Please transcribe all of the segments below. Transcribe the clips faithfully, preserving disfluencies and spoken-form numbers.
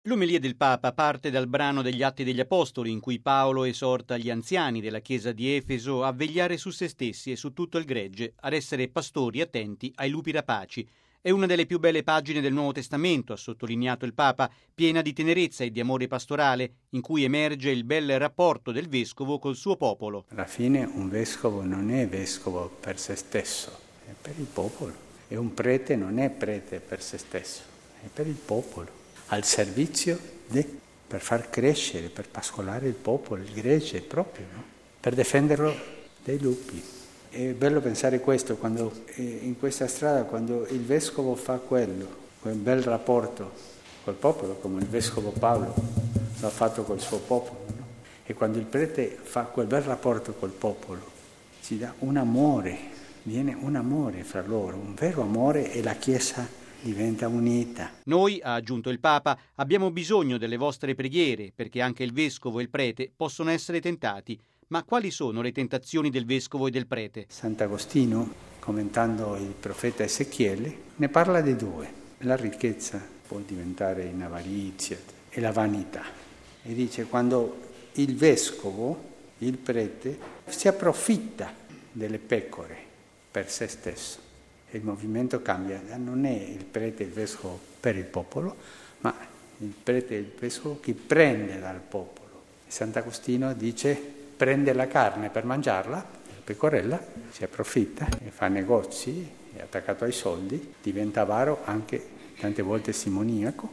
L'omelia del Papa parte dal brano degli Atti degli Apostoli in cui Paolo esorta gli anziani della chiesa di Efeso a vegliare su se stessi e su tutto il gregge, ad essere pastori attenti ai lupi rapaci. È una delle più belle pagine del Nuovo Testamento, ha sottolineato il Papa, piena di tenerezza e di amore pastorale, in cui emerge il bel rapporto del vescovo col suo popolo. Alla fine un vescovo non è vescovo per se stesso, è per il popolo. E un prete non è prete per se stesso, è per il popolo. Al servizio di, per far crescere, per pascolare il popolo, il gregge proprio, no? Per difenderlo dai lupi. È bello pensare questo, quando in questa strada, quando il vescovo fa quello, quel bel rapporto col popolo, come il vescovo Paolo l'ha fatto col suo popolo, no? E quando il prete fa quel bel rapporto col popolo, ci dà un amore, viene un amore fra loro, un vero amore, e la Chiesa diventa unita. Noi, ha aggiunto il Papa, abbiamo bisogno delle vostre preghiere perché anche il vescovo e il prete possono essere tentati. Ma quali sono le tentazioni del vescovo e del prete? Sant'Agostino, commentando il profeta Ezechiele, ne parla di due. La ricchezza può diventare in avarizia e la vanità. E dice quando il vescovo, il prete, si approfitta delle pecore per se stesso. Il movimento cambia, non è il prete e il vescovo per il popolo, ma il prete e il vescovo che prende dal popolo. Sant'Agostino dice prende la carne per mangiarla, la pecorella, si approfitta e fa negozi, è attaccato ai soldi, diventa avaro, anche tante volte simoniaco,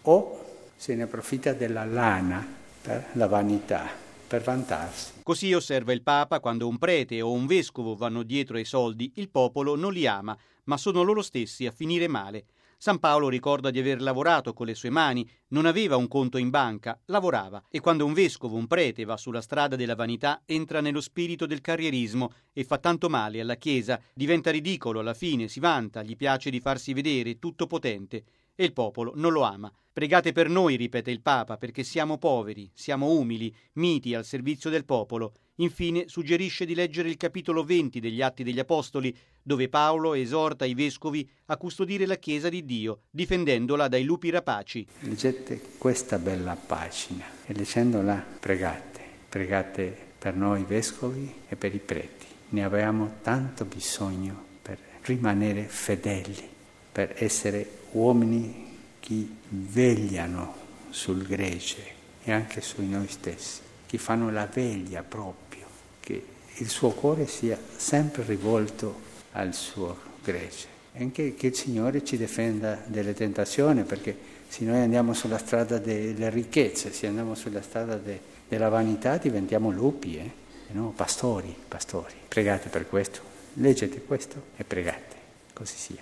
o se ne approfitta della lana per la vanità, per vantarsi. Così osserva il Papa, quando un prete o un vescovo vanno dietro ai soldi, il popolo non li ama, ma sono loro stessi a finire male. San Paolo ricorda di aver lavorato con le sue mani, non aveva un conto in banca, lavorava. E quando un vescovo, un prete, va sulla strada della vanità, entra nello spirito del carrierismo e fa tanto male alla Chiesa, diventa ridicolo alla fine, si vanta, gli piace di farsi vedere tutto potente. E il popolo non lo ama. Pregate per noi, ripete il Papa, perché siamo poveri, siamo umili, miti al servizio del popolo. Infine suggerisce di leggere il capitolo venti degli Atti degli Apostoli, dove Paolo esorta i vescovi a custodire la Chiesa di Dio, difendendola dai lupi rapaci. Leggete questa bella pagina e leggendola pregate, pregate per noi vescovi e per i preti. Ne abbiamo tanto bisogno per rimanere fedeli, per essere uomini che vegliano sul gregge e anche su noi stessi, che fanno la veglia proprio, che il suo cuore sia sempre rivolto al suo gregge. E anche che il Signore ci difenda delle tentazioni, perché se noi andiamo sulla strada delle ricchezze, se andiamo sulla strada de, della vanità, diventiamo lupi, eh? E no, pastori, pastori. Pregate per questo, leggete questo e pregate, così sia.